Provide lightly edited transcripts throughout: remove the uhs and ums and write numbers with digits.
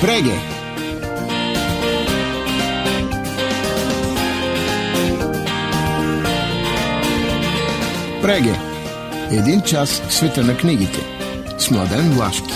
Преге! Преге! Един час в света на книгите с Младен Влашки.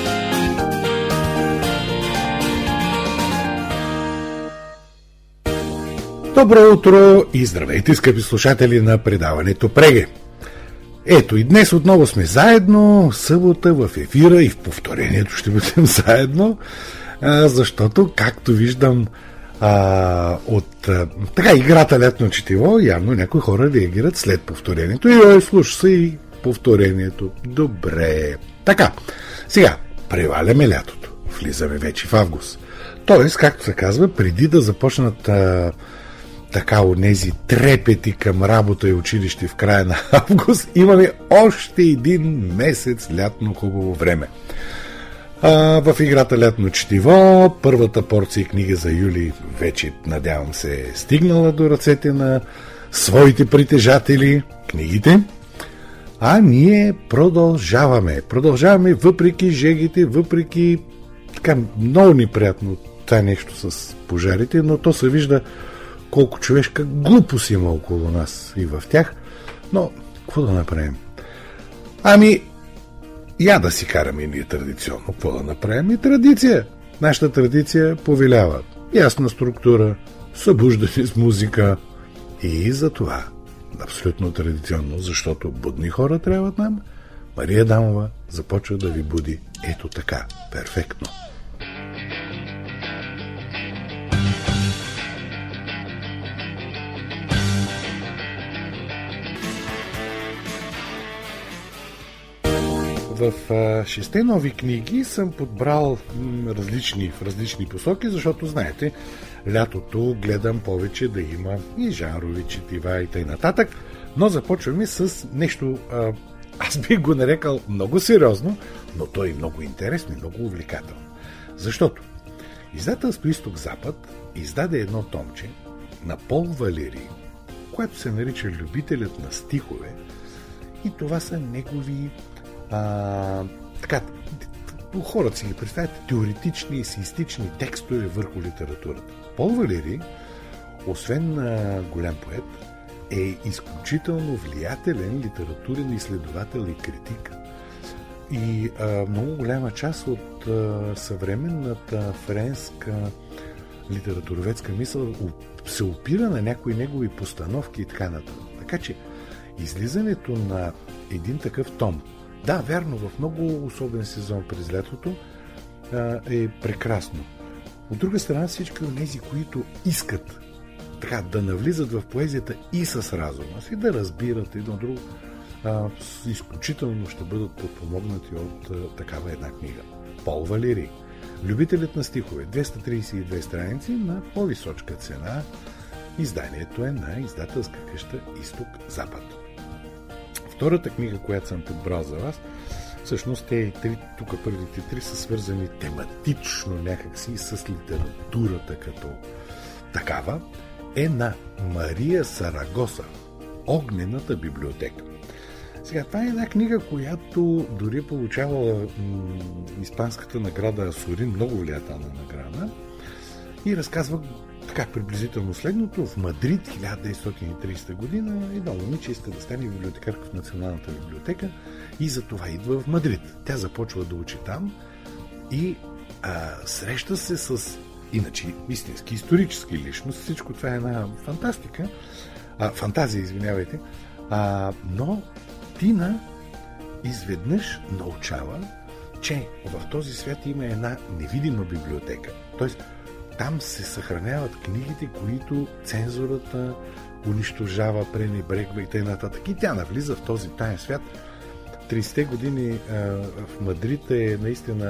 Добро утро и здравейте, скъпи слушатели на предаването Преге. Ето и днес отново сме заедно, събота в ефира и в повторението ще бъдем заедно, защото, както виждам от играта Лятно четиво, явно някои хора реагират след повторението. И слуша се и повторението. Добре. Така, сега преваляме лятото. Влизаме вече в август. Тоест, както се казва, преди да започнат онези трепети към работа и училище в края на август, имаме още един месец лятно хубаво време. В играта Лятно четиво, първата порция книга за юли вече, надявам се, е стигнала до ръцете на своите притежатели, книгите. А ние продължаваме въпреки жегите, въпреки много неприятно това нещо с пожарите, но то се вижда колко човешка глупост има около нас и в тях. Но, какво да направим? Я да си караме ние традиционно. Какво да направим? И традиция. Нашата традиция повелява ясна структура, събуждане с музика и за това абсолютно традиционно, защото будни хора трябват нам. Мария Дамова започва да ви буди ето така. Перфектно. В 6 нови книги съм подбрал в различни посоки, защото, знаете, лятото гледам повече да има и жанрови четива и т.н. Но започваме с нещо, аз бих го нарекал много сериозно, но то е много интересно и много увлекателно. Защото издателство Изток-Запад издаде едно томче на Пол Валери, което се нарича Любителят на стихове, и това са негови хората си ги представят теоретични и есеистични текстове върху литературата. Пол Валери, освен голям поет, е изключително влиятелен литературен изследовател и критик. И много голяма част от съвременната френска литературоведска мисъл се опира на някои негови постановки и така нататък. Така че излизането на един такъв том, да, вярно, в много особен сезон през лятото, е прекрасно. От друга страна, всички от тези, които искат да навлизат в поезията и с разума си, да разбират едно друго, изключително ще бъдат подпомогнати от такава една книга. Пол Валери. Любителят на стихове. 232 страници на по-височка цена. Изданието е на издателска къща Изток-Запад. Втората книга, която съм подбрал за вас, всъщност първите три са свързани тематично някакси с литературата като такава, е на Мария Сарагоса "Огнената библиотека". Сега, това е една книга, която дори получавала испанската награда Асурин, много влиятелна награда, и разказва приблизително следното. В Мадрид, 1930 година, едно момиче иска да стане библиотекарка в Националната библиотека и за това идва в Мадрид. Тя започва да учи там и среща се с истински исторически личност. Всичко това е една фантазия, извинявайте. Но Тина изведнъж научава, че в този свят има една невидима библиотека. Тоест, там се съхраняват книгите, които цензурата унищожава, пренебрегва и т.н. И тя навлиза в този таен свят. 30-те години в Мадрид е наистина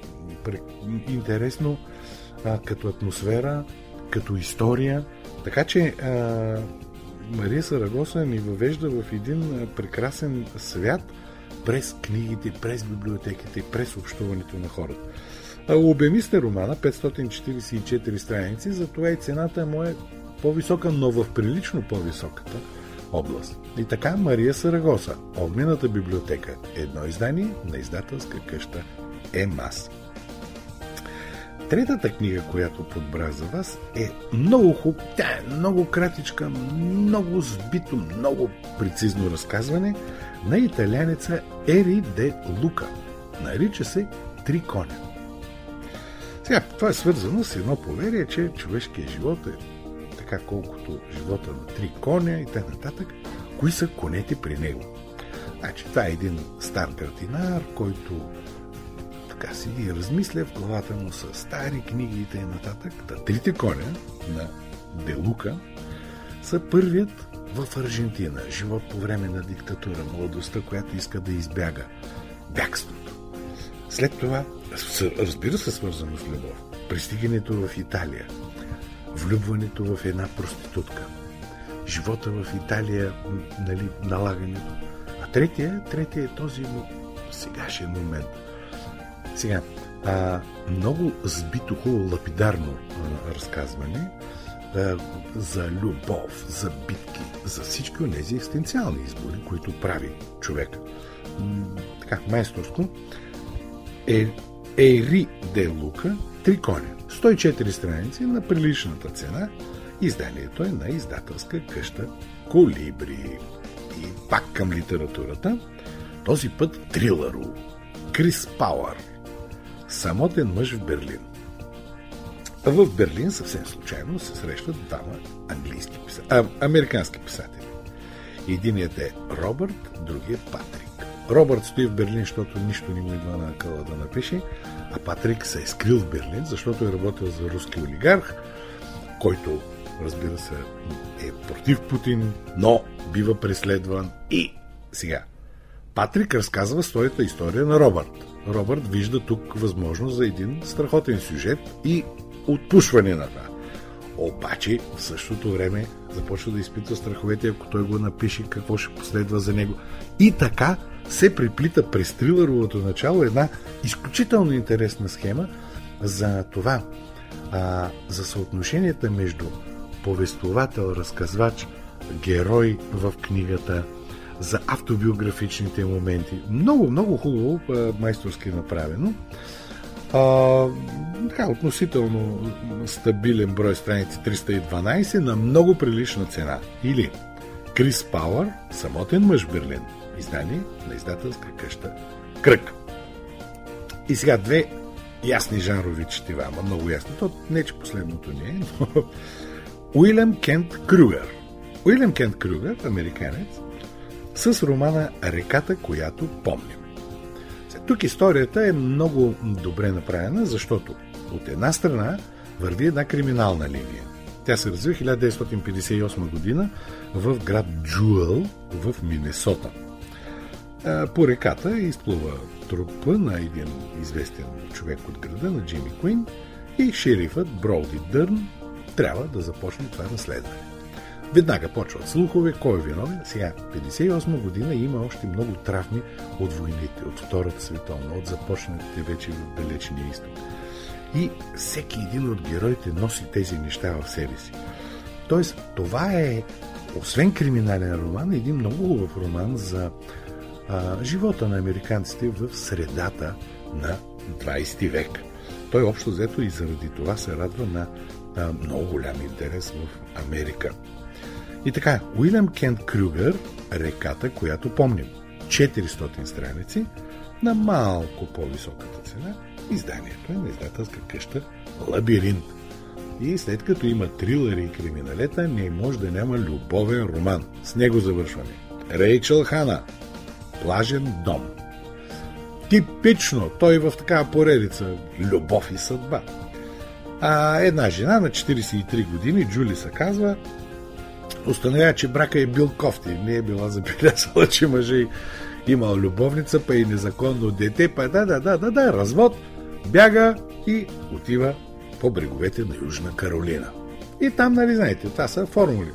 интересно като атмосфера, като история. Така че Мария Сарагоса ни въвежда в един прекрасен свят през книгите, през библиотеките, през общуването на хората. Обемист е романа, 544 страници, затова и цената му е по-висока, но в прилично по-високата област. И така, Мария Сарагоса, "Огнената библиотека", едно издание на издателска къща ЕМАС. третата книга, която подбрах за вас, е много хубава. Тя е много кратичка, много сбито, много прецизно разказване на италянеца Ери де Лука. Нарича се Три коня. Сега, това е свързано с едно поверие, че човешкият живот е така колкото живота на три коня и т.н. Кои са конете при него? Значи, това е един стар градинар, който така си ги размисля в главата му с стари книги и т.н. Трите коня на Де Лука са първият в Аржентина. Живот по време на диктатура, младостта, която иска да избяга. Бягството. След това, разбира се, свързано с любов. Пристигането в Италия. Влюбването в една проститутка. Живота в Италия, нали, налагането. А третия е този сегашен момент. Сега, много сбито, хубаво, лапидарно разказване за любов, за битки, за всички от тези екзистенциални избори, които прави човек. Така, майсторско. Ери де Лука, Три коня. 104 страници на приличната цена. Изданието е на издателска къща Колибри. И пак към литературата. Този път трилъро. Крис Пауър. Самотен мъж в Берлин. В Берлин съвсем случайно се срещат двама американски писатели. Единият е Робърт, другият Патрик. Робърт стои в Берлин, защото нищо не му идва на акъла да напише, а Патрик се е скрил в Берлин, защото е работил за руски олигарх, който, разбира се, е против Путин, но бива преследван. И сега Патрик разказва своята история на Робърт. Робърт вижда тук възможност за един страхотен сюжет и отпушване на това. Обаче в същото време започва да изпитва страховете, ако той го напише, какво ще последва за него. И така се приплита през трилъровото начало една изключително интересна схема за това, за съотношенията между повествовател, разказвач, герой в книгата, за автобиографичните моменти. Много, много хубаво, майсторски направено. Така, относително стабилен брой страници 312 на много прилична цена. Или Крис Пауър, Самотен мъж в Берлин. Издание на издателска къща Кръг. И сега две ясни жанрови четива, ама много ясни. То не, че последното не е, но Уилям Кент Крюгер. Уилям Кент Крюгер, американец, с романа Реката, която помним. Тук историята е много добре направена, защото от една страна върви една криминална линия. Тя се развива 1958 година в град Джуел в Минесота. По реката изплува трупа на един известен човек от града, на Джимми Куин, и шерифът Броуди Дърн трябва да започне това разследване. Веднага почват слухове, кой е виновен. Сега, 1958 година има още много травми от войните, от Втората световна, от започнатите вече в далечния изток. И всеки един от героите носи тези неща в себе си. Тоест, това е, освен криминален роман, един много хубав роман за живота на американците в средата на 20 век. Той общо взето и заради това се радва на много голям интерес в Америка. И така, Уилям Кент Крюгер, Реката, която помним. 400 страници на малко по-високата цена. Изданието е на издателска къща Лабиринт. И след като има трилъри и криминалета, не може да няма любовен роман. С него завършваме. Рейчел Хана. Плажен дом. Типично, той в такава поредица любов и съдба. Една жена на 43 години, Джули се казва, установява, че брака е бил кофти. Не е била забелязала, че мъжът имал любовница, па и незаконно дете, па развод, бяга и отива по бреговете на Южна Каролина. И там, нали знаете, това са формули.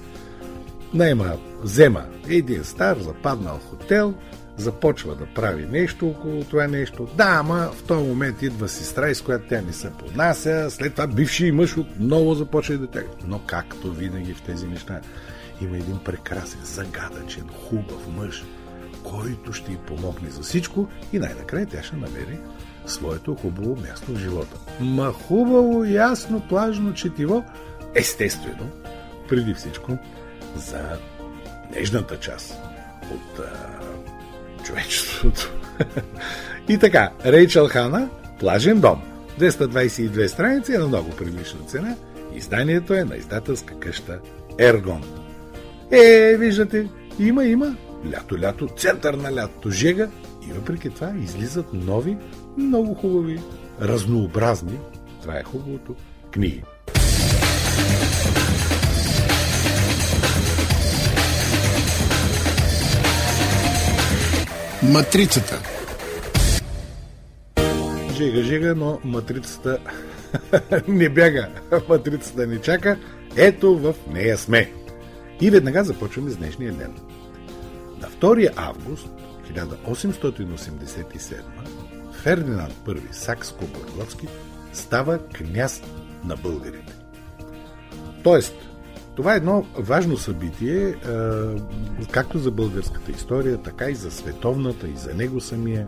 Взема един стар, западнал хотел, започва да прави нещо около това нещо. Да, ама в този момент идва сестра, с която тя не се поднася, след това бивши мъж отново започва да тяга. Но както винаги в тези неща има един прекрасен, загадъчен, хубав мъж, който ще й помогне за всичко и най-накрая тя ще намери своето хубаво място в живота. Ма хубаво, ясно, плажно четиво, естествено, преди всичко, за нежната част от човечеството. И така, Рейчел Хана, Плажен дом. 222 страници е на много прилична цена. Изданието е на издателска къща Ергон. Виждате, има. Лято, център на лятото, жега. И въпреки това излизат нови, много хубави, разнообразни, това е хубавото, книги. Матрицата. Жега, но матрицата не бяга. Матрицата ни чака. Ето в нея сме. И веднага започваме с днешния ден. На 2 август 1887 Фердинанд I Сакско-Бургоцки става княз на българите. Тоест, това е едно важно събитие, както за българската история, така и за световната, и за него самия.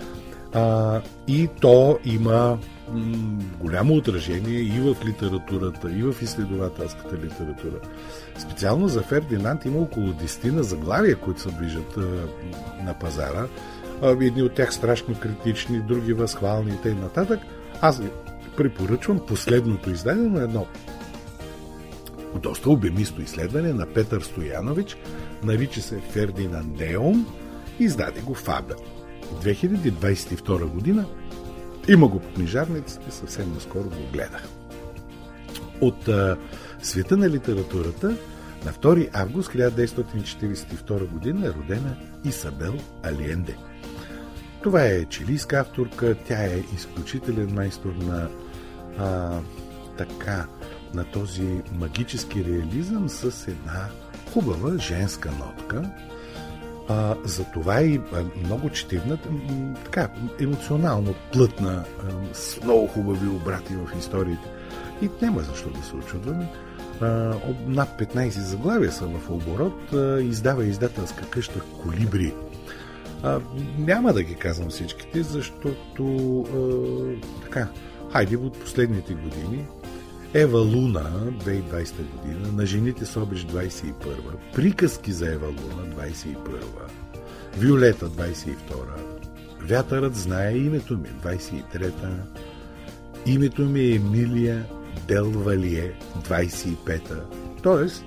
И то има голямо отражение и в литературата, и в изследователската литература. Специално за Фердинанд има около 10 заглавия, които се движат на пазара. Едни от тях страшно критични, други възхвални и т.н. Аз ви препоръчвам последното издание на едно доста обемисто изследване на Петър Стоянович, нарича се Фердинандеум, издаде го Фабер. 2022 година, има го по книжарниците, съвсем наскоро го гледах. От света на литературата на 2 август 1942 година е родена Исабел Алиенде. Това е чилийска авторка, тя е изключителен майстор на този магически реализъм с една хубава женска нотка. Затова и много четивна, така емоционално плътна, с много хубави обрати в историите. И няма защо да се очудваме. Над 15 заглавия са в оборот, издава издателска къща Колибри. Няма да ги казвам всичките, защото хайде от последните години Ева Луна 2020 година, На жените с обич 21, Приказки за Ева Луна 21, Виолета 22, Вятърът знае името ми 23, Името ми е Емилия Дел Валие 25. Тоест,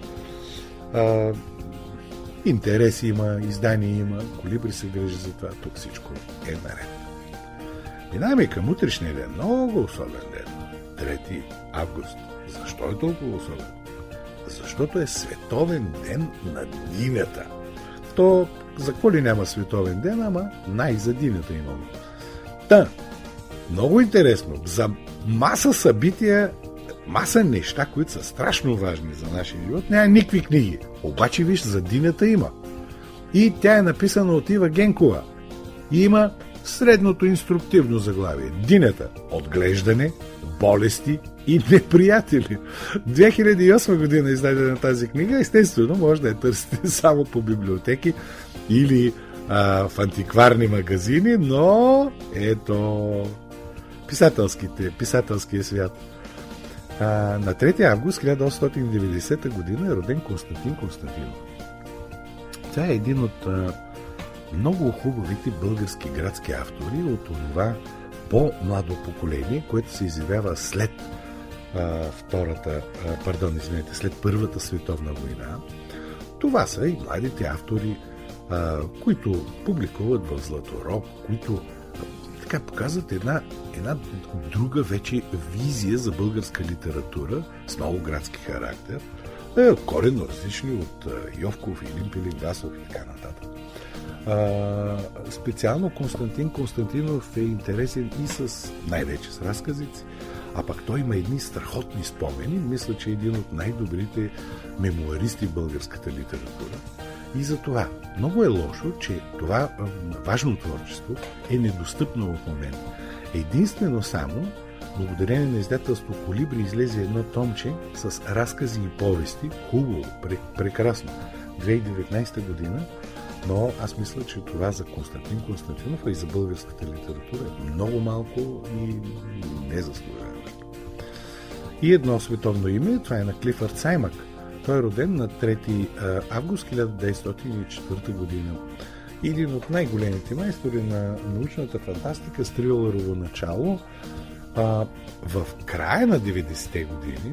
интереси има, издания има, Колибри се грижи за това, тук всичко е наред. Минаваме към утрешния ден, много особен ден. 3 август. Защо е толкова особен? Защото е световен ден на динята. То за какво ли няма световен ден, ама за динята имало. Много интересно. За маса събития, маса неща, които са страшно важни за нашия живот, няма никакви книги. Обаче виж, за динята има. И тя е написана от Ива Генкова. И има средното инструктивно заглавие. Динята. Отглеждане, болести и неприятели. 2008 година издадена тази книга. Естествено, може да я търсите само по библиотеки или в антикварни магазини, но ето писателския свят. На 3 август 1890 година е роден Константин Константинов. Това е един от много хубавите български градски автори от това по-младо поколение, което се изявява след след Първата световна война. Това са и младите автори, които публикуват в Златорог, които така показват една друга вече визия за българска литература с много градски характер, коренно различни от Йовков, Илин Пилингасов и така нататък. Специално Константин Константинов е интересен и най-вече с разказици, а пък той има едни страхотни спомени. Мисля, че е един от най-добрите мемуаристи в българската литература. И за това много е лошо, че това важно творчество е недостъпно в момента. Единствено само благодарение на издателство Колибри излезе едно томче с разкази и повести. Хубаво, прекрасно. 2019 година Но аз мисля, че това за Константин Константинов, а и за българската литература е много малко и незаслужаващо. И едно световно име, това е на Клифърд Саймък. Той е роден на 3 август 1904 година. Един от най-големите майстори на научната фантастика с трилърово начало. В края на 90-те години,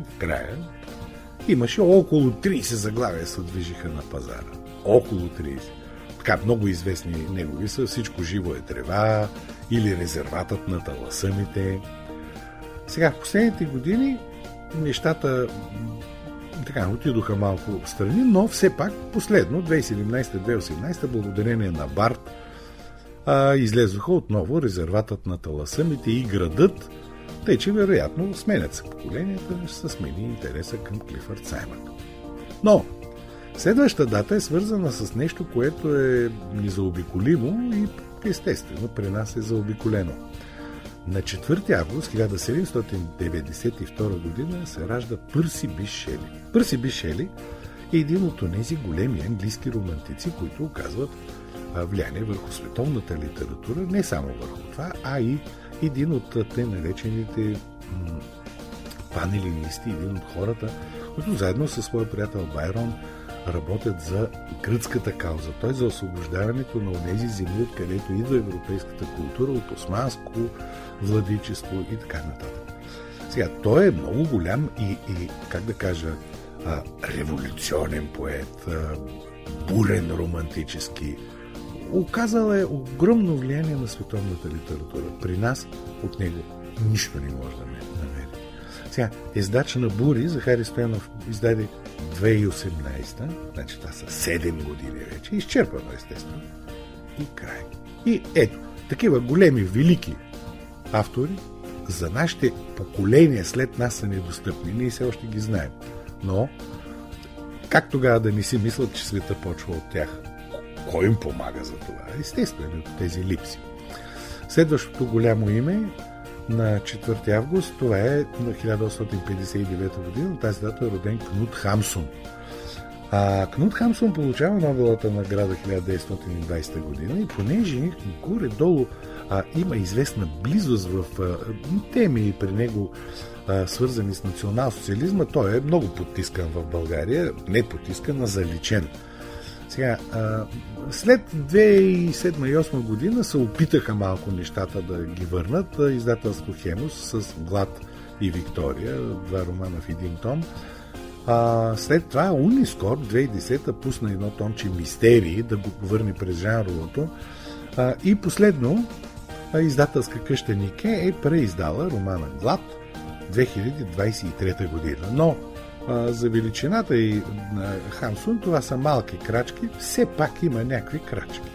имаше около 30 заглавия се движиха на пазара. Около 30. Така, много известни негови са Всичко живо е трева или Резерватът на таласъмите. Сега, в последните години нещата така отидоха малко в страни, но все пак последно, 2017-2018, благодарение на Барт, излезоха отново Резерватът на таласъмите и Градът, тъй че вероятно сменят се поколенията, ще се смени интереса към Клифърд Саймък. Но следващата дата е свързана с нещо, което е незаобиколимо и естествено при нас е заобиколено. На 4 август 1792 година се ражда Пърси Би Шели. Пърси Би Шели е един от тези големи английски романтици, които оказват влияние върху световната литература, не само върху това, а и един от те наречените панелинисти, един от хората, които заедно със своя приятел Байрон работят за гръцката кауза, т.е. за освобождаването на онези земи, откъдето идва европейската култура, от османско владичество и така нататък. Сега, той е много голям и как да кажа, революционен поет, бурен романтически. Оказал е огромно влияние на световната литература. При нас от него нищо не може да намери. Сега, издач на Бури, Захари Стоянов издаде 2018, значи това са 7 години вече, изчерпано естествено, и край. И ето, такива големи, велики автори за нашите поколения след нас са недостъпни. Ние все още ги знаем. Но, как тогава да не си мислят, че света почва от тях? Кой им помага за това? Естествено, от тези липси. Следващото голямо име на 4 август, това е на 1859 година. Тази дата е роден Кнут Хамсун. Кнут Хамсун получава Нобеловата награда 1920 година и понеже горе-долу има известна близост в теми при него, свързани с национал-социализма, той е много потискан в България, не потискан, а заличен. Сега, след 2007 и 2008 година се опитаха малко нещата да ги върнат. Издателство Хемус с Глад и Виктория, 2 романа в един том. След това Унискор 2010 пусна едно томче Мистерии, да го върне през жанровото. И последно, издателска къща Нике е преиздала романа Глад 2023 година. Но за величината и на Хамсун това са малки крачки, все пак има някакви крачки.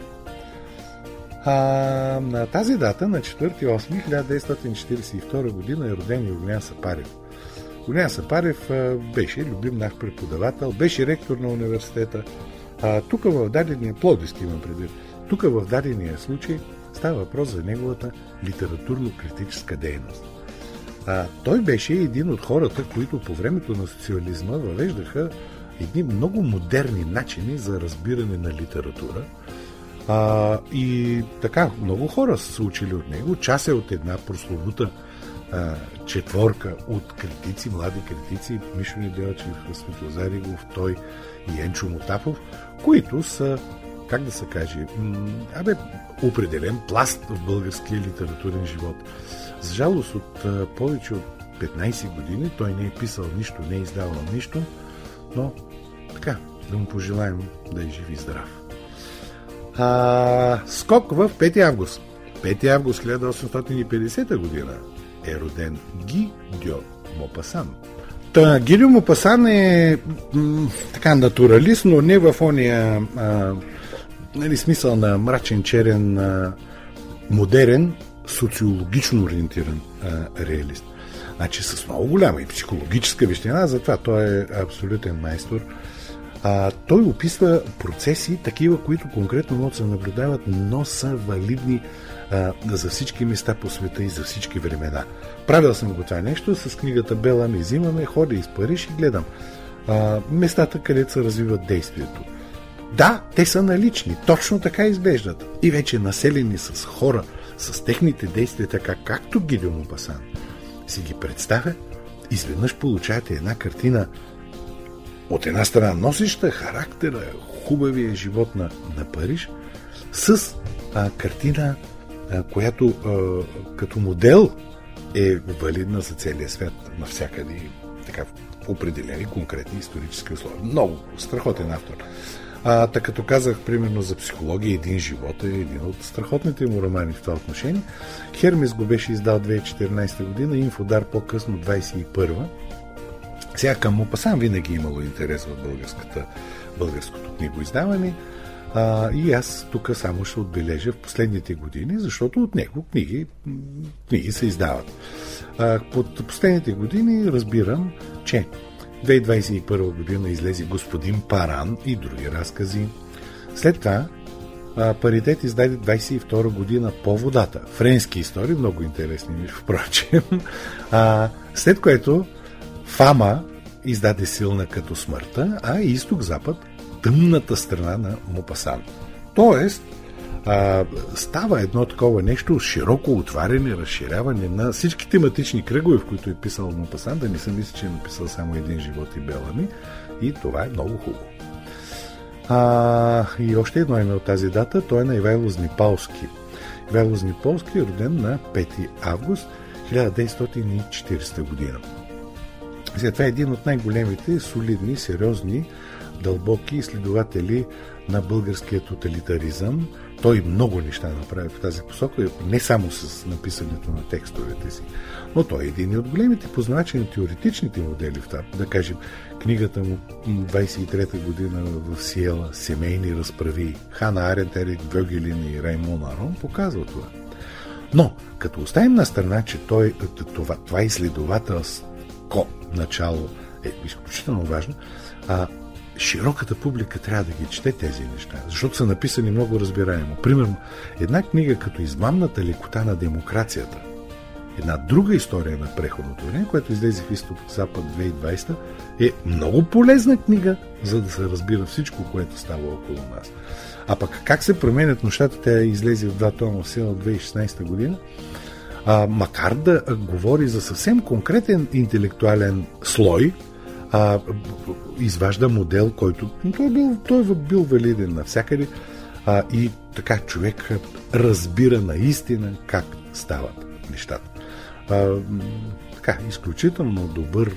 На тази дата, на 4.8.1942 година е роден и Огнян Сапарев. Огнян Сапарев беше любим наш преподавател, беше ректор на университета. Тук в дадения, Пловдивски имам предвид, тук в дадения случай става въпрос за неговата литературно-критическа дейност. Той беше един от хората, които по времето на социализма въвеждаха едни много модерни начини за разбиране на литература. И така, много хора са се учили от него. Част е от една прословута четворка от критици, млади критици, Мишо Неделчев, Светлозар Игов, той и Енчо Мотапов, които са, как да се каже, определен пласт в българския литературен живот. За жалост, от повече от 15 години той не е писал нищо, не е издавал нищо, но така, да му пожелаем да е жив и здрав. Скок в 5 август. 5 август 1850 година е роден Ги Дьо Мопасан. Ги Дьо Мопасан е така натуралист, но не в ония смисъл на мрачен, черен, модерен, социологично ориентиран реалист. Значи с много голяма и психологическа вещина, затова той е абсолютен майстор. Той описва процеси, такива, които конкретно могат да се наблюдават, но са валидни за всички места по света и за всички времена. Правил съм го това нещо с книгата Бела ме взимаме, ходя из Париж и гледам местата, където се развиват действието. Да, те са налични, точно така изглеждат. И вече населени с хора, с техните действия, така както Гидео Мопасан си ги представя, изведнъж получавате една картина, от една страна носеща характера, хубавия живот на Париж, с картина, която като модел е валидна за целия свят, навсякъде, така в определени конкретни исторически условия. Много страхотен автор. Така като казах, примерно за психология, един живот е един от страхотните му романи в това отношение. Хермес го беше издал 2014 година, Инфодар по-късно 2021. Сега към Мопасан винаги имало интерес в българското книгоиздаване. И аз тук само ще отбележа в последните години, защото от него книги се издават. Под последните години разбирам, че 2021 година излезе Господин Паран и други разкази. След това Паритет издаде 22 година По водата. Френски истории, много интересни, впрочем. След което Фама издаде Силна като смъртта, а Изток-Запад Тъмната страна на Мопасан. Тоест, става едно такова нещо, широко отваряне, разширяване на всички тематични кръгове, в които е писал Мопасан, да не съм мисля, че е написал само Един живот и Белами, и това е много хубаво. И още едно име от тази дата, той е на Ивайло Знипалски. Ивайло Знипалски е роден на 5 август 1940 година. Сега това е един от най-големите, солидни, сериозни, дълбоки изследователи на българския тоталитаризъм. Той много неща направи в тази посока, не само с написането на текстовете си, но той е един от големите познавачи на теоретичните модели в това. Да кажем, книгата му 23-та година в Сиела, Семейни разправи, Хана Арент, Ерик Бьогелин и Раймон Арон показва това. Но, като оставим на страна, че това изследователско начало е изключително важно, широката публика трябва да ги чете тези неща, защото са написани много разбираемо. Примерно, една книга като Измамната лекота на демокрацията, една друга история на преходното време, която излезе в Изток-Запад 2020, е много полезна книга, за да се разбира всичко, което става около нас. А пък как се променят нещата, тя излезе в 2 тома в сила от 2016 година, макар да говори за съвсем конкретен интелектуален слой, изважда модел, който той е бил валиден навсякъде, и така човек разбира наистина как стават нещата. Така, изключително добър,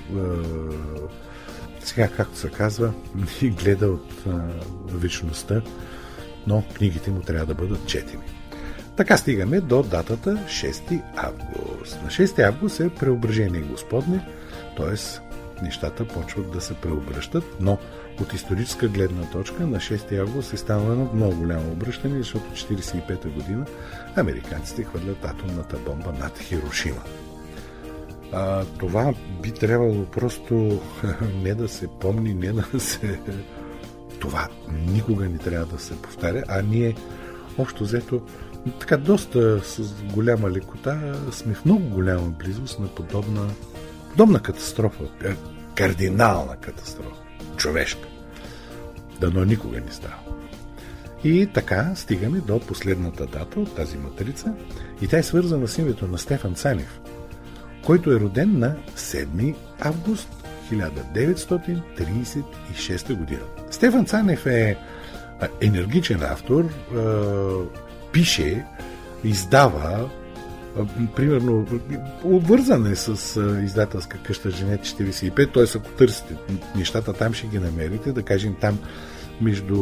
сега както се казва, и гледа от вечността, но книгите му трябва да бъдат четени. Така стигаме до датата 6 август. На 6 август е Преображение Господне, т.е. нещата почват да се преобръщат, но от историческа гледна точка на 6 август е станало едно много голямо обръщане, защото 1945 година американците хвърлят атомната бомба над Хирошима. Това би трябвало просто не да се помни, не да се... Това никога не трябва да се повтаря, а ние общо взето така доста с голяма лекота сме в много голяма близост на подобна катастрофа, кардинална катастрофа, човешка. Дано никога не става. И така стигаме до последната дата от тази матрица, и тя е свързана с името на Стефан Цанев, който е роден на 7 август 1936 година. Стефан Цанев е енергичен автор, пише, издава, примерно, обвързан е с издателска къща Женет 45, т.е. ако търсите нещата, там ще ги намерите, да кажем там между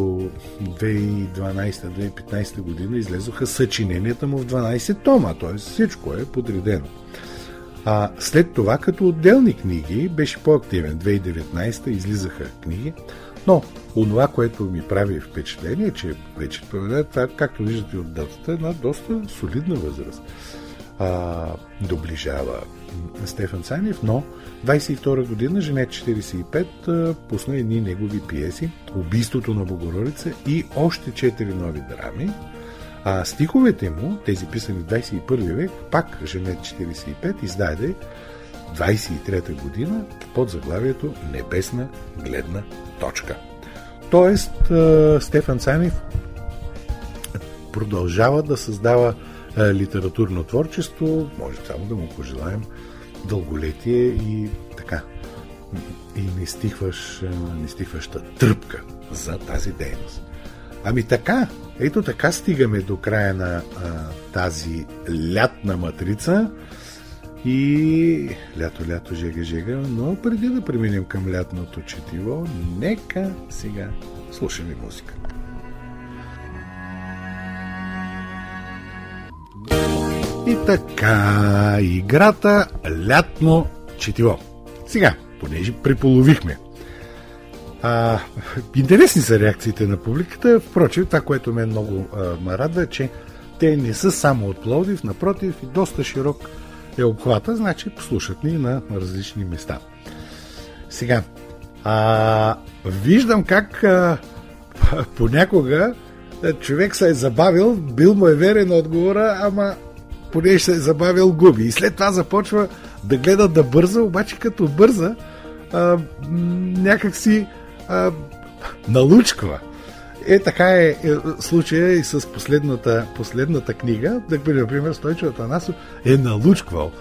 2012-2015 година излезоха съчиненията му в 12 тома, т.е. всичко е подредено. След това, като отделни книги, беше по-активен. 2019 излизаха книги, но онова, което ми прави впечатление, че вече това, както виждате от датата, една доста солидна възраст. Доближава Стефан Цанев, но 22 година Женет 45 пусна едни негови пиеси, Убийството на Богородица и още 4 нови драми. Стиховете му, тези писани в 21 век, пак Женет 45 издаде 23 година под заглавието Небесна гледна точка. Тоест, Стефан Цанев продължава да създава литературно творчество. Може само да му пожелаем дълголетие и така. И нестихваща тръпка за тази дейност. Ами така, ето така стигаме до края на тази лятна матрица. И лято, жега, но преди да преминем към лятното четиво, нека сега слушаме музика. И така, играта лятно четиво. Сега, понеже преполовихме. Интересни са реакциите на публиката. Впрочем, това, което мен много ме радва, е, че те не са само от Пловдив, напротив, и доста широк е обхвата, значи послушат ни на различни места. Сега, виждам как понякога човек се е забавил, бил му е верен отговора, ама понеже се е забавил, губи. И след това започва да гледа да бърза, обаче като бърза някак си налучква. Така е случая и с последната книга. Например, Стойчо Атанасов е налучквал.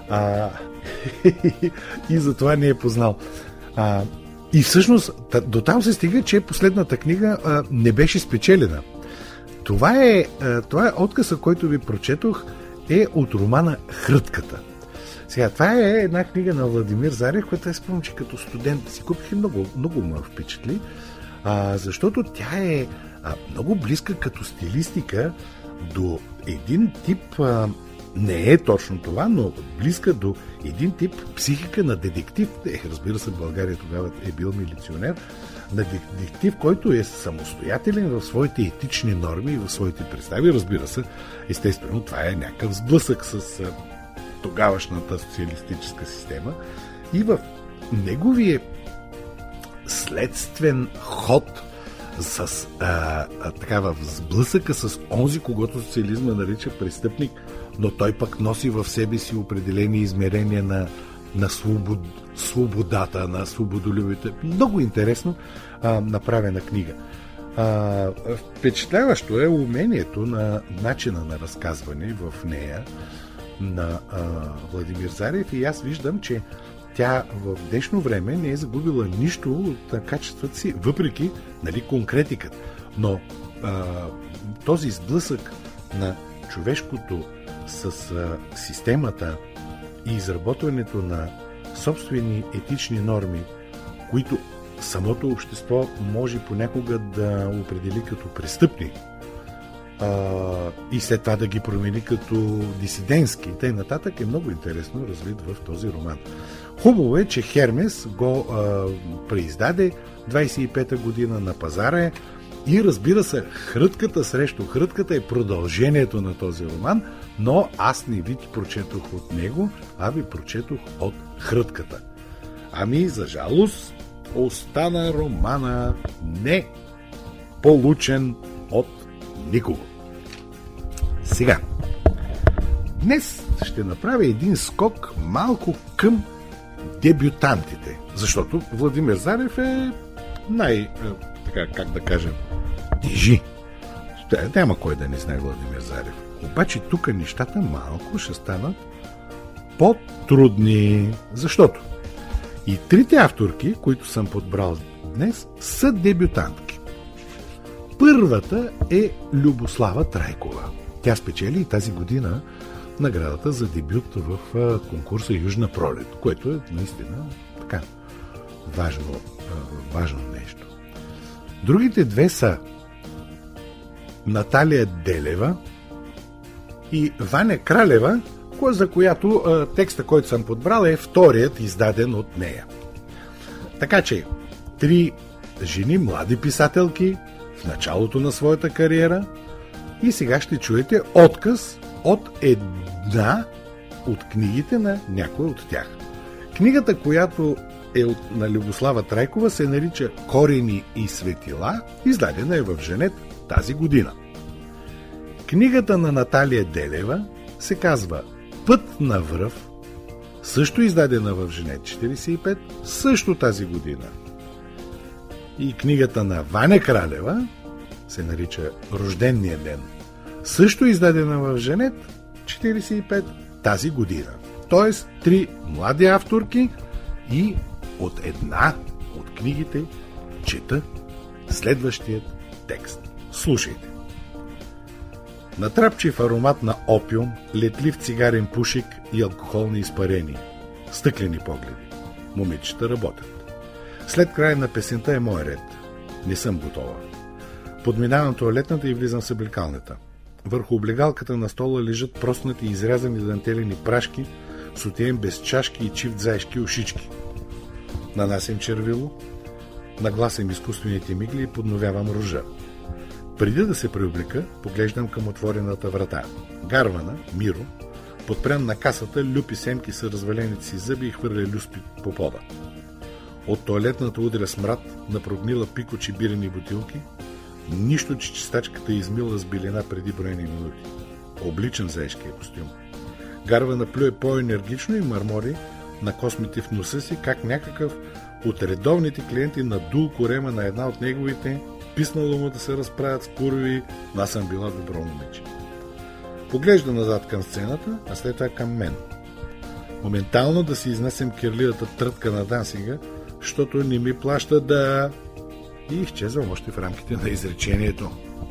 И затова не е познал. И всъщност до там се стига, че последната книга не беше спечелена. Това е отказа, който ви прочетох, е от романа Хрътката. Сега, това е една книга на Владимир Зарев, която е спомням, че като студент си купих и много ме впечатли, защото тя е много близка като стилистика до един тип, не е точно това, но близка до един тип психика на детектив. Разбира се, в България тогава е бил милиционер, на детектив, който е самостоятелен в своите етични норми и в своите представи. Разбира се, естествено, това е някакъв сблъсък с тогавашната социалистическа система и в неговия следствен ход с в сблъсъка с онзи, когото социализма нарича престъпник, но той пък носи в себе си определени измерения на свободата, на свободолюбието. Много интересно направена книга. Впечатляващо е умението на начина на разказване в нея на Владимир Зарев и аз виждам, че тя в днешно време не е загубила нищо от качествата си, въпреки конкретиката. Но този сблъсък на човешкото с системата и изработването на собствени етични норми, които самото общество може понякога да определи като престъпни, и след това да ги промени като дисидентски. Тъй нататък е много интересно развит в този роман. Хубаво е, че Хермес го преиздаде 25-та година на пазара и разбира се, Хрътката срещу Хрътката е продължението на този роман, но аз не ви прочетох от него, а ви прочетох от Хрътката. Ами, за жалост, остана романа не получен от никого. Сега, днес ще направя един скок малко към дебютантите, защото Владимир Зарев е как да кажем, тежи. Няма кой да не знае Владимир Зарев. Обаче тук нещата малко ще станат по-трудни, защото и трите авторки, които съм подбрал днес, са дебютантки. Първата е Любослава Трайкова. Тя спечели и тази година наградата за дебют в конкурса Южна пролет, което е наистина така важно нещо. Другите две са Наталия Делева и Ваня Кралева, за която текста, който съм подбрал, е вторият издаден от нея. Така че, три жени, млади писателки в началото на своята кариера и сега ще чуете отказ от една от книгите на някой от тях. Книгата, която е на Любослава Трайкова, се нарича Корени и светила, издадена е в Женет тази година. Книгата на Наталия Делева се казва Път на връв, също издадена в Женет 45, също тази година. И книгата на Ваня Кралева се нарича Рождения ден. Също издадена в Женет 45 тази година. Тоест 3 млади авторки и от една от книгите чета следващият текст. Слушайте. Натрапчив аромат на опиум, летлив цигарен пушек и алкохолни изпарения. Стъклени погледи. Момичета работят. След края на песента е мой ред. Не съм готова. Подминавам тоалетната и влизам в съблекалната. Върху облегалката на стола лежат проснати и изрязани дантелени прашки, сутиен без чашки и чифт заешки ушички. Нанасям червило, нагласям изкуствените мигли и подновявам рожа. Преди да се преоблека, поглеждам към отворената врата. Гарвана, Миро, подпрян на касата, люпи семки с развалените си зъби и хвърля люспи по пода. От тоалетната удря смрад на прогнила пикочи бирени бутилки, нищо, че чистачката е измила с белина преди броени минути. Обличан заешкия костюм. Гарвана плюе по-енергично и мърмори на космите в носа си, как някакъв от редовните клиенти надул корема на една от неговите, писнало му да се разправят спорови, но аз съм била добро момиче. Поглежда назад към сцената, а след това към мен. Моментално да си изнесем кирливата трътка на дансинга, защото не ми плаща да... И изчезвам още в рамките на изречението.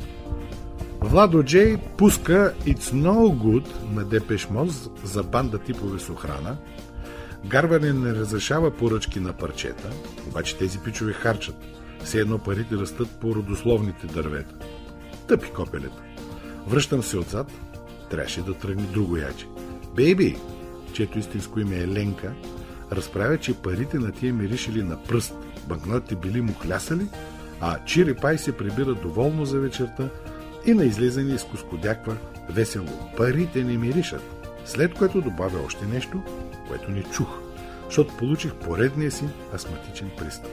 Владо Джей пуска It's No Good на Депеш Моз за банда типове с охрана. Гарване не разрешава поръчки на парчета, обаче тези пичове харчат. Все едно парите растат по родословните дървета. Тъпи копелета. Връщам се отзад. Трябваше да тръгне друго яче. Бейби, чето истинско име е Ленка, разправя, че парите на тия миришили на пръст, банкнотите били му хлясали, а Чирипай се прибира доволно за вечерта и на излизане изкускодяква весело. Парите не миришат. След което добавя още нещо, което не чух, защото получих поредния си астматичен пристъп.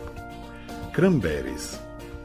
Кръмберис.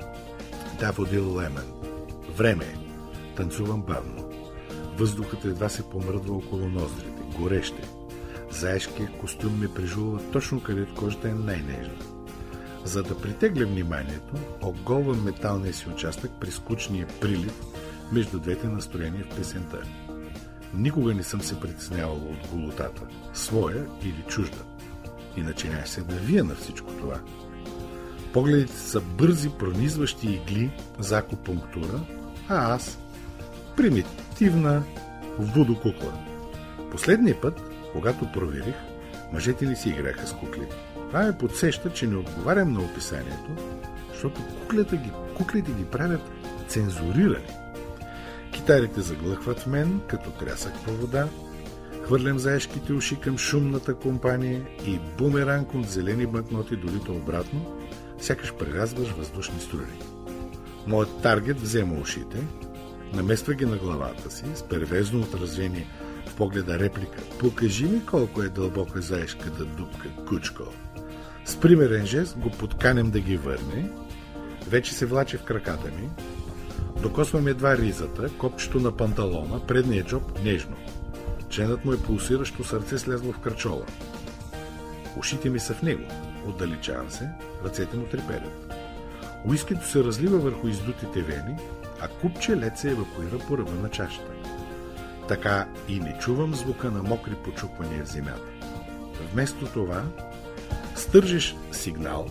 Даводил Лемен. Време е. Танцувам бавно. Въздухът едва се помръдва около ноздрите. Гореще. Заешкият костюм ме прижулва точно където кожата е най-нежна. За да притегля вниманието, оголвам металния си участък при скучния прилив между двете настроения в песента. Никога не съм се притеснявала от голотата, своя или чужда. Иначе няма се навия на всичко това. Погледите са бързи, пронизващи игли за акупунктура, а аз примитивна вудокукла. Последния път, когато проверих, мъжете не си играха с кукли. Това ме подсеща, че не отговарям на описанието, защото куклите ги правят цензурирани. Китарите заглъхват в мен, като трясък по вода, хвърлям заешките уши към шумната компания и бумеранг от зелени банкноти долита обратно, сякаш преразваш въздушни струни. Моят таргет взема ушите, намества ги на главата си, с перверзно отражение в погледа реплика. Покажи ми колко е дълбока заешката дупка, кучко. С примерен жест го подканем да ги върне, вече се влаче в краката ми, докосвам едва ризата, копчето на панталона, предния джоб нежно. Членът му е пулсиращо сърце слязло в кръчола. Ушите ми са в него. Отдалечавам се, ръцете му треперят. Уискито се разлива върху издутите вени, а купче лед се евакуира по ръба на чашата. Така и не чувам звука на мокри почупвания в земята. Вместо това, стържиш сигнал,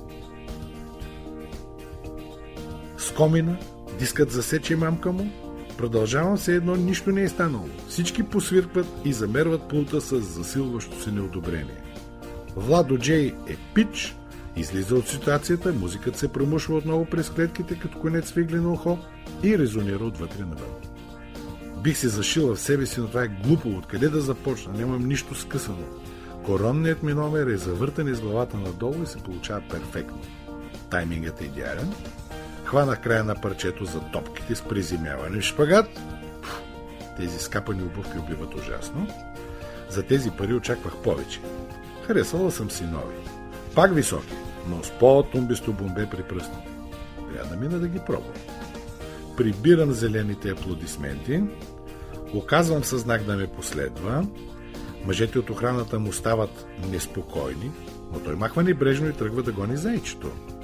с комина, дискът засече мамка му, продължавам се едно, нищо не е станало. Всички посвиркват и замерват пулта с засилващо се неодобрение. Владо Джей е пич, излиза от ситуацията, музиката се промушва отново през клетките като конец в иглено ухо и резонира отвътре навън. Бих се зашила в себе си, но това е глупо. Откъде да започна? Нямам нищо скъсано. Коронният ми номер е завъртан из главата надолу и се получава перфектно. Таймингът е идеален. Хванах края на парчето за топките с приземяване в шпагат. Тези скапани обувки убиват ужасно. За тези пари очаквах повече. Харесала съм си нови. Пак високи, но с по-тумбисто бомбе при пръстите. Трябва да мина да ги пробвам. Прибирам зелените аплодисменти. Оказвам със знак да ме последва. Мъжете от охраната му стават неспокойни, но той махва небрежно и тръгва да гони зайчето.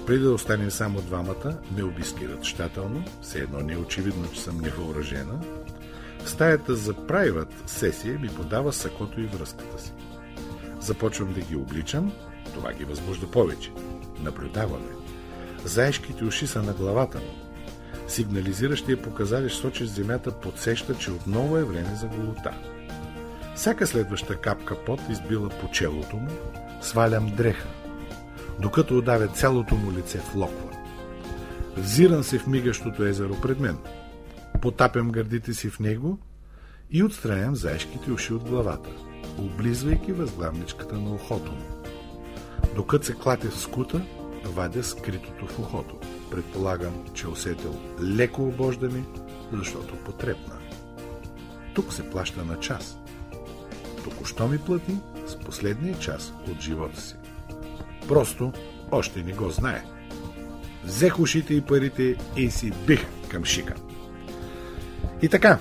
преди да останем само двамата, ме обискират щателно, все едно не е очевидно, че съм невъоръжена. В стаята за private сесия ми подава сакото и връзката си. Започвам да ги обличам, това ги възбужда повече. Наблюдаваме. Заешките уши са на главата му. Сигнализиращия показалищ сочи земята подсеща, че отново е време за голота. Всяка следваща капка пот избила по челото му, свалям дреха, докато удавя цялото му лице в локва. Взирам се в мигащото езеро пред мен. Потапям гърдите си в него и отстраням заешките уши от главата, облизвайки възглавничката на ухото му. Докато се клатя в скута, вадя скритото в ухото. Предполагам, че усетил леко обождане, защото потрепна. Тук се плаща на час. Току-що ми плати с последния час от живота си. Просто още не го знае. Взех ушите и парите и си бих към шика. И така.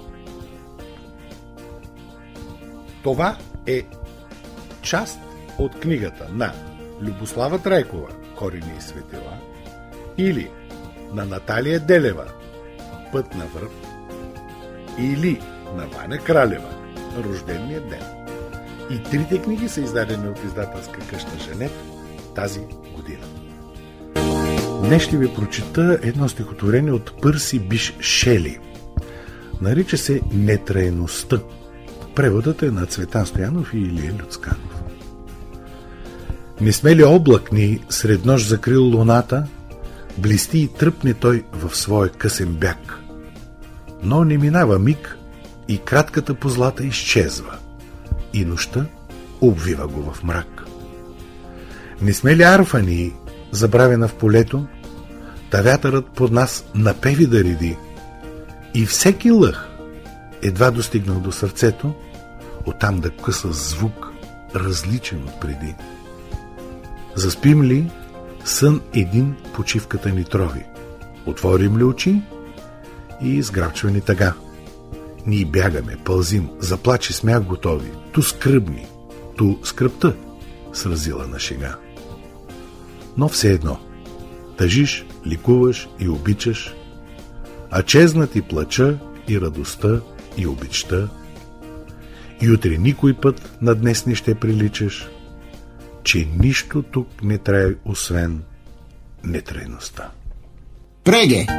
Това е част от книгата на Любослава Трайкова "Корени и светила" или на Наталия Делева "Път на връв" или на Ваня Кралева "Рождения ден". И трите книги са издадени от издателска къща Жанет тази година. Днес ще ви прочита едно стихотворение от Пърси Биш Шели. Нарича се "Нетрайността". Преводът е на Цветан Стоянов и Илия Люцканов. Не сме ли облакни, сред нощ закрил луната, блести и тръпне той в своя късен бяг. Но не минава миг и кратката позлата изчезва, и нощта обвива го в мрак. Не сме ли арфани, забравена в полето, та вятърът под нас напеви да реди, и всеки лъх едва достигнал до сърцето, оттам да къса звук, различен от преди. Заспим ли, сън един почивката ни трови, отворим ли очи и сграбчвани тъга. Ние бягаме, пълзим, заплачи смях готови, ту скръбни, ту скръбта сразила на шега. Но все едно, тъжиш, ликуваш и обичаш, а чезнат и плача, и радостта, и обичта, и утре никой път на днес не ще приличаш, че нищо тук не трае, освен нетрайността. Преге!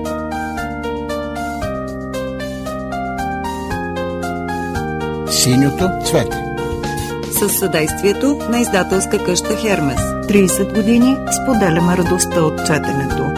Синьото цвете. Със съдействието на издателска къща Хермес. 30 години споделяме радостта от четенето.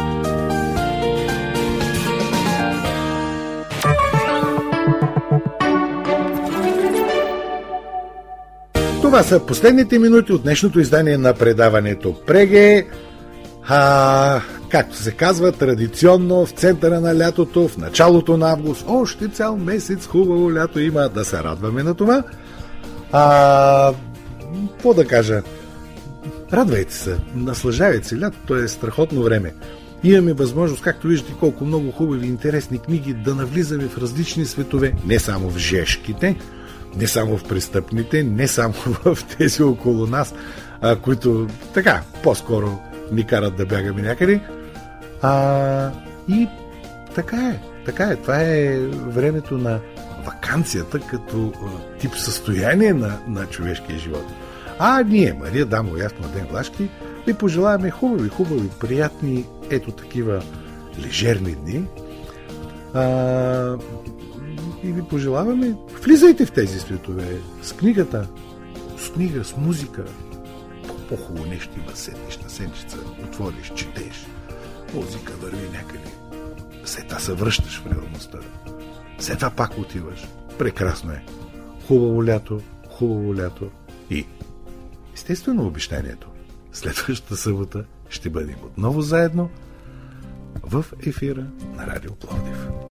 Това са последните минути от днешното издание на предаването Преге. Както се казва, традиционно в центъра на лятото, в началото на август, още цял месец хубаво лято има, да се радваме на това. Какво да кажа? Радвайте се, наслаждавайте се, лятото е страхотно време. Имаме възможност, както виждате, колко много хубави и интересни книги, да навлизаме в различни светове, не само в жешките, не само в престъпните, не само в тези около нас, които така, по-скоро ни карат да бягаме някъде. И така е. Това е времето на ваканцията като тип състояние на човешкия живот. Ние, Мария Дамо и аз, Младен Влашки, ви пожелаваме хубави, приятни, ето такива лежерни дни. И ви пожелаваме, влизайте в тези светове с книгата, с книга, с музика. По-хубаво нещо има, седнеш на сенчица, отвориш, четеш, музика върви някъде. След това се връщаш в реалността. След това пак отиваш. Прекрасно е. Хубаво лято и естествено обещанието. Следващата събота ще бъдем отново заедно в ефира на Радио Пловдив.